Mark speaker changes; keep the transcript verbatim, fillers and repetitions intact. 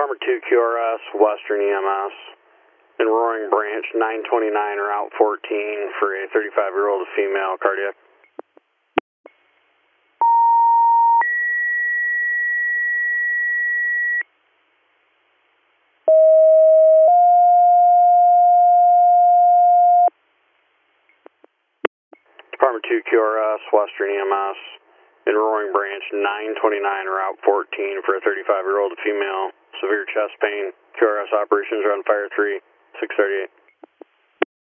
Speaker 1: Department two Q R S, Western E M S, in Roaring Branch, nine twenty-nine, Route fourteen, for a thirty-five-year-old female cardiac. Department two Q R S, Western E M S, in Roaring Branch, nine twenty-nine, Route fourteen, for a thirty-five-year-old female, severe chest pain. Q R S operations are on fire three, six thirty-eight.